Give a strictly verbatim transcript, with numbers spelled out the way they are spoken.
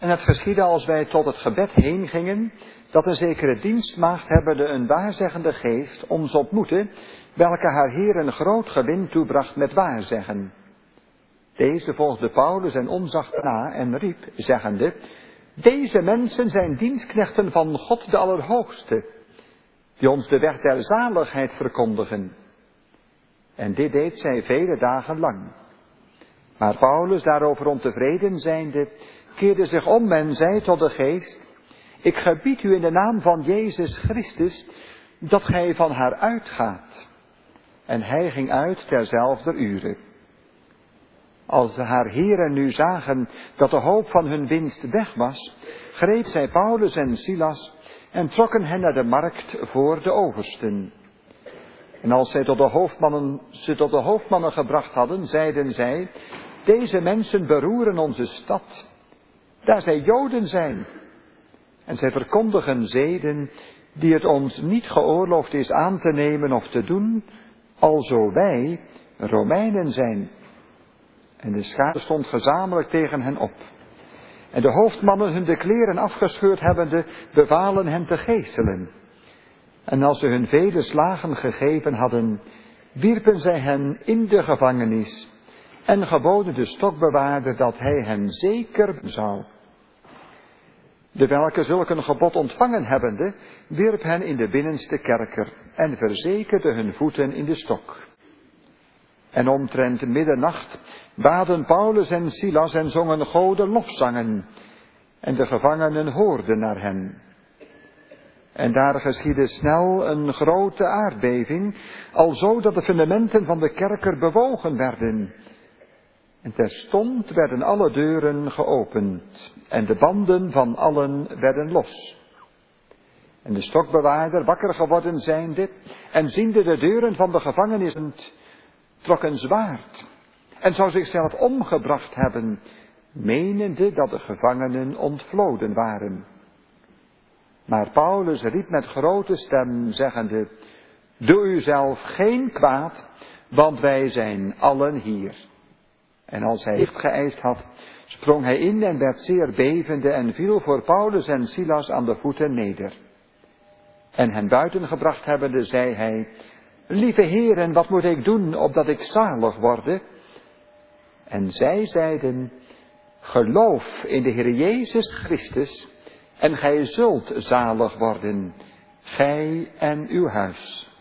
En het geschiedde als wij tot het gebed heen gingen, dat een zekere dienstmaagd hebbende een waarzeggende geest ons ontmoette, welke haar Heer een groot gewin toebracht met waarzeggen. Deze volgde Paulus en ons achterna en riep, zeggende, deze mensen zijn dienstknechten van God de Allerhoogste, die ons de weg der zaligheid verkondigen. En dit deed zij vele dagen lang. Maar Paulus, daarover ontevreden zijnde, keerde zich om en zei tot de geest, ik gebied u in de naam van Jezus Christus, dat gij van haar uitgaat. En hij ging uit terzelfde uren. Als haar heren nu zagen dat de hoop van hun winst weg was, greep zij Paulus en Silas en trokken hen naar de markt voor de oversten. En als zij tot de hoofdmannen, ze tot de hoofdmannen gebracht hadden, zeiden zij, deze mensen beroeren onze stad, daar zij Joden zijn. En zij verkondigen zeden die het ons niet geoorloofd is aan te nemen of te doen, alzo wij Romeinen zijn. En de schare stond gezamenlijk tegen hen op. En de hoofdmannen, hun de kleren afgescheurd hebbende, bevalen hen te geestelen. En als ze hun vele slagen gegeven hadden, wierpen zij hen in de gevangenis en geboden de stokbewaarder dat hij hen zeker zou. De welke zulk een gebod ontvangen hebbende, wierp hen in de binnenste kerker en verzekerde hun voeten in de stok. En omtrent middernacht baden Paulus en Silas en zongen Gode lofzangen, en de gevangenen hoorden naar hen. En daar geschiedde snel een grote aardbeving, alzo dat de fundamenten van de kerker bewogen werden. En terstond werden alle deuren geopend, en de banden van allen werden los. En de stokbewaarder, wakker geworden zijnde, en ziende de deuren van de gevangenis, trok een zwaard, en zou zichzelf omgebracht hebben, menende dat de gevangenen ontvloden waren. Maar Paulus riep met grote stem, zeggende, doe uzelf geen kwaad, want wij zijn allen hier. En als hij licht geëist had, sprong hij in en werd zeer bevende en viel voor Paulus en Silas aan de voeten neder. En hen buiten gebracht hebbende, zei hij, lieve heren, wat moet ik doen, opdat ik zalig worde? En zij zeiden, geloof in de Heer Jezus Christus, en gij zult zalig worden, gij en uw huis.